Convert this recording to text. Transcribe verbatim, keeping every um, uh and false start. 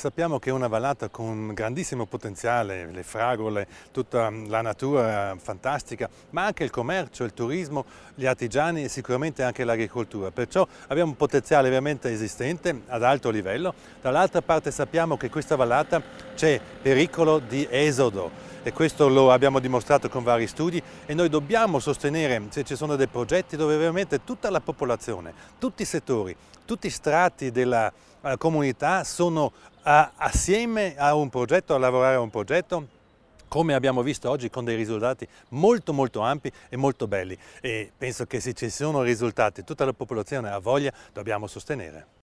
sappiamo che è una vallata con grandissimo potenziale, le fragole, tutta la natura fantastica, ma anche il commercio, il turismo, gli artigiani e sicuramente anche l'agricoltura. Perciò abbiamo un potenziale veramente esistente ad alto livello. Dall'altra parte sappiamo che questa vallata c'è pericolo di esodo. E questo lo abbiamo dimostrato con vari studi e noi dobbiamo sostenere, se ci sono dei progetti dove veramente tutta la popolazione, tutti i settori, tutti i strati della uh, comunità sono uh, assieme a un progetto, a lavorare a un progetto, come abbiamo visto oggi con dei risultati molto molto ampi e molto belli. E penso che se ci sono risultati, tutta la popolazione ha voglia, dobbiamo sostenere.